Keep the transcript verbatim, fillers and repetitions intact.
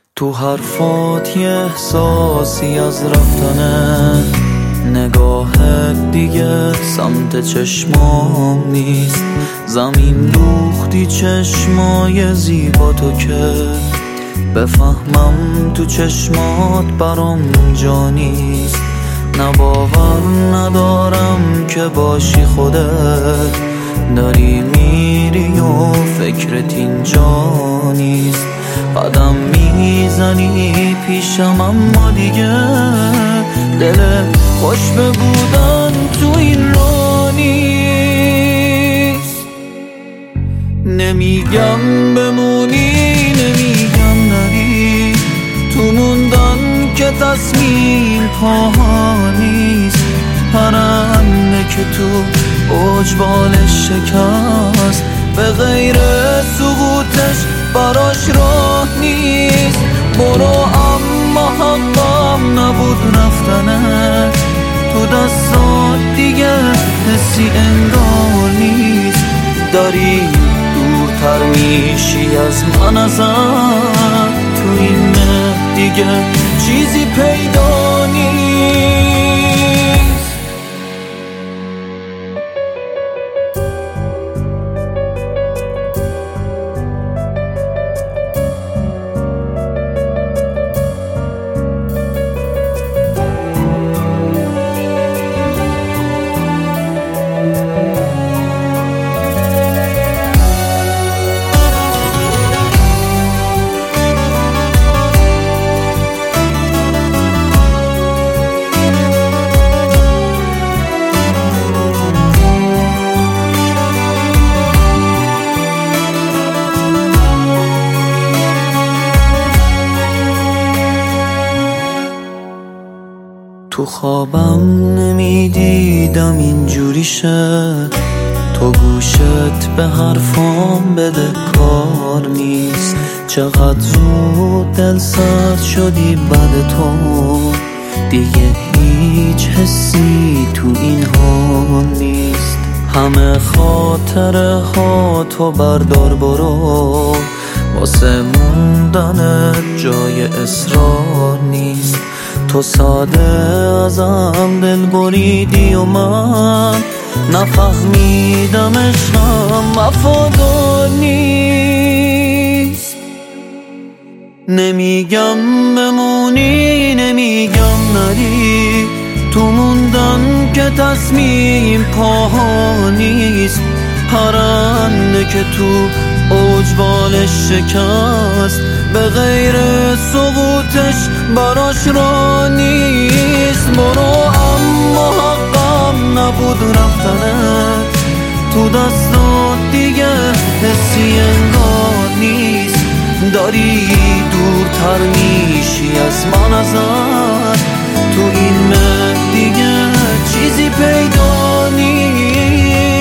تو حرفات یه احساسی از رفتنه، نگاهت دیگه سمت چشمام نیست. زمین دوختی چشمای زیبا تو که بفهمم تو چشمات برام جا نیست. نه باور ندارم که باشی خودت، داری میری و فکرت اینجا نیست. قدم میزنی پیشم اما دیگه دل خوش به بودن تو این راه نیست. نمیگم بمونی، نمیگم نری، تو موندن که تصمیم پاها نیست. پرنده که تو اوج بالش شکست، به غیر سقوطش براش راه نیست. برو اما حقم نبود رفتنه، تو دستات دیگه حسی انگار نیست. داری دورتر میشی از من ازت، تو این مه دیگه چیزی پیدا نیست. تو خوابم نمیدیدم اینجوری شه، تو گوشت به حرفام بده کار نیست. چقدر زود دل سرد شدی بعد تو، دیگه هیچ حسی تو این حال نیست. همه خاطره ها تو بردار برو، واسه موندن جای اصرار نیست. تو ساده ازم دل بریدی و من نفهمیدم عشقم وفادار نیست. نمیگم بمونی، نمیگم نری، تو موندن که تصمیم پاها نیست. پرنده که تو اوج بالش شکست، به غیر سقوطش براش راه نیست. برو اما حقم نبود رفتنت، تو دستات دیگه حسی انگار نیست. داری دورتر میشی از من ازت، تو این مه دیگه چیزی پیدا نیست.